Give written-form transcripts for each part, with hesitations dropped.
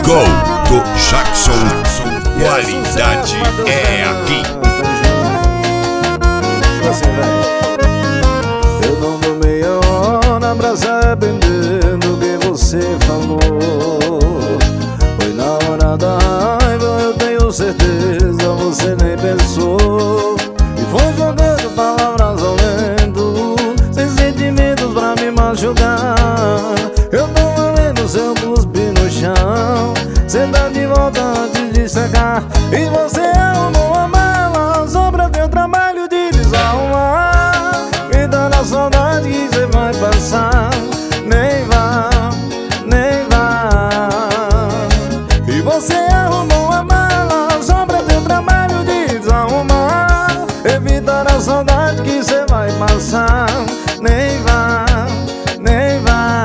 Gol do Jackson. Qualidade é aqui. Eu não dou meia hora pra se arrepender do que você falou. Foi na hora da raiva, eu tenho certeza, você nem pensou. E foi jogando palavras ao vento, sem sentimentos pra me machucar. Eu tô vendo seu cuspe no chão, cê tá de volta antes de secar. E você arrumou a mala só pra ter o trabalho de desarrumar. Me dando a saudade que cê vai passar. Nem vá, nem vá. E você arrumou a mala só pra ter o trabalho de desarrumar. Evitar a saudade que cê vai passar. Nem vá, nem vá.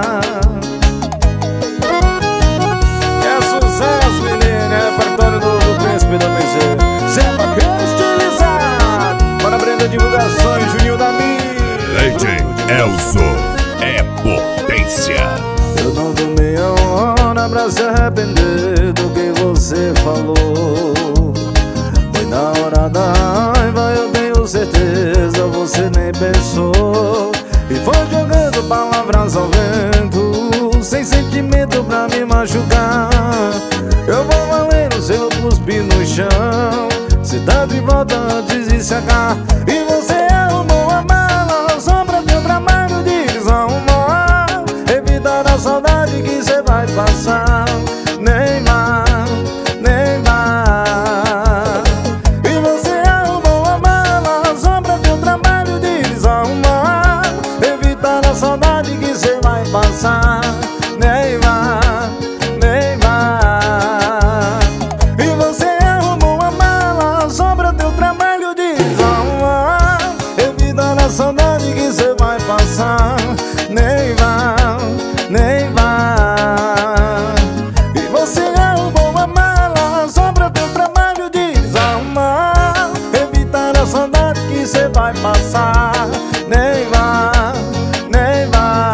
É sucesso, menina, é repertório do Príncipe da PC. Zé Vaqueiro estilizado, para Brenda Divulgações, Juninho da Mi. Lady Elzo é potência. Eu não dou meia hora pra se arrepender do que você falou. Foi na hora da raiva, eu tenho certeza, você nem pensou. E foi jogando palavras ao vento, sem sentimento pra me machucar. Eu vou valer o seu cuspe no chão, cê tá de volta antes de secar. E você arrumou a mala só pra ter o trabalho de desarrumar. Evitar a saudade que cê vai passar. Nem vá, nem vá. E você arrumou a mala só pra ter o trabalho de desarrumar. Evitar a saudade que cê vai passar. Nem vá, nem vá. E você arrumou a mala só pra ter o trabalho de desarrumar. Evitar a saudade que cê vai passar. Nem vá, nem vá. E você arrumou a mala só pra ter o trabalho de desarrumar. Evitar a saudade que cê vai passar. Nem vá, nem vá.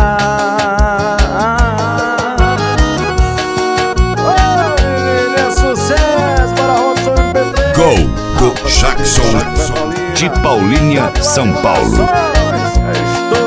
Gol do Jackson de Paulínia, São Paulo.